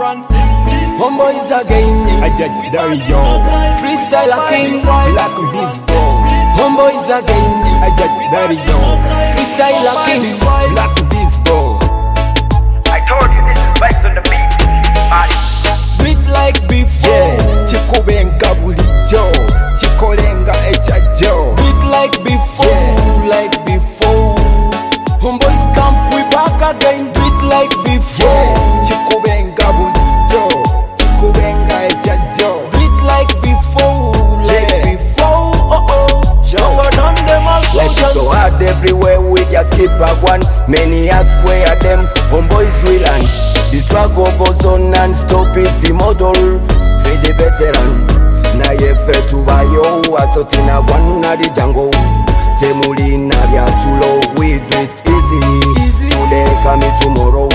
run. Homeboys again. I just Dario. Freestyle a king. Black Visbo. Homeboys again. I just Dario. Freestyle a king. Black Visbo. I told you this is vibes on the beat. Beat like before. Yeah. Chikubenga bulijo. Chikolenga echajo. Beat like before. Yeah. Like before. Homeboys camp, we back again. Beat like before. Yeah. Chikubenga bulijo. Chikubenga echajo. Beat like before. Like Yeah. before. Stronger than them as Life is so hard everywhere, we just keep up one. Many ask where them homeboys will land. The struggle goes on non-stop is the model for the veteran. Na yefe tubayo asotina wana di jungle. Temulina bya tulo, we do it easy. Today come tomorrow.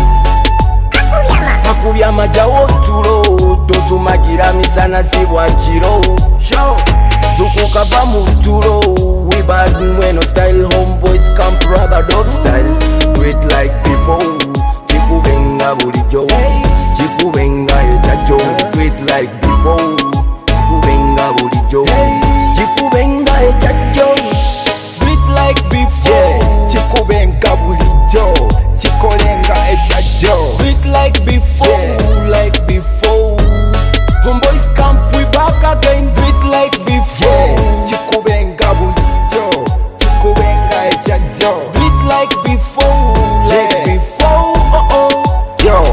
Akubya majawo tulo, tosumagira misana sibwa chiro. Show. Zukuka va mutulo, we bad mweno style, homeboys camp rubber dog style. Do it like before, chikubenga bulijo, chikubenga echacho. Do it like before, chikubenga bulijo, chikubenga echacho. Beat like before. Yeah. Chikubenga bulijo. Chikolenga echajo. Beat like before. Yeah. Like before. Homeboys camp, we back again. Beat like before. Yeah. Chikubenga bulijo. Chikubenga echajo. Beat like before. Like Yeah. before. Yo.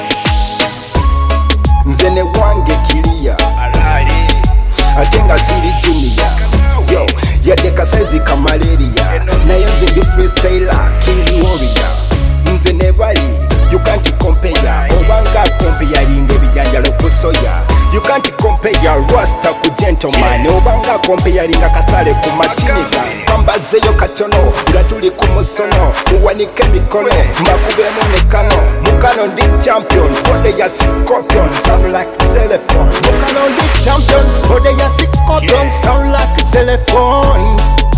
Nzene wange kilia. Atenga siri junior. Yo. Yadeka saizi kamaleria. Nayo nze ndi freestyler king warrior. Nze ne bali you can't compare. Obanga compare linge bijanjalo kusoya. You can't compare rasta ku gentleman. Obanga compare linga kasale ku machinika. Pambazeyo katono nga tuli ku musono. Muwanike mikono mbakubemu nekano. Mukano ndi champion bode ya scorpion sound like telephone. Mukano ndi champion bode ya scorpion sound like telephone.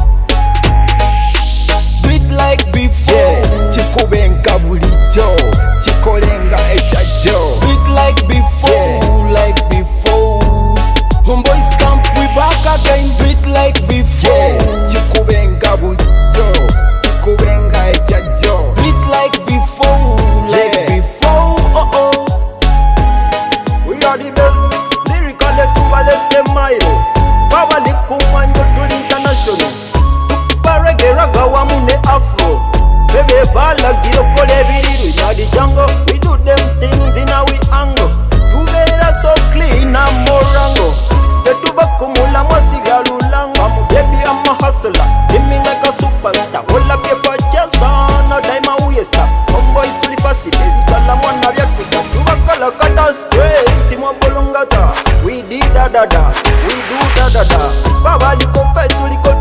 Beat like before. Yeah. Chikubenga bulijo. Chikolenga echajo. Beat like before. Yeah. Like before. Homeboys camp, we back again. Beat like before. Yeah. Chikubenga bulijo. Chikubenga echajo. Beat like before. Like Yeah. before. We are the best, lyrical let's say mile. Power likumanyo to international. Barege raga wa mune afro. Bebe bala giro kole biriru. Na the jungle, we do them things in our angle. You better so clean and morango. The tobacco mula mwasi vya lulango. I'm baby, I'm a hustler. Give me like a superstar. Hold up your purchase on a dime a waste. Homeboys to the fast, baby. Kala mwana vya tuta. Tubakala kata straight. Timo bolongata. We did da da da. We do da da da. Baba liko fe tuliko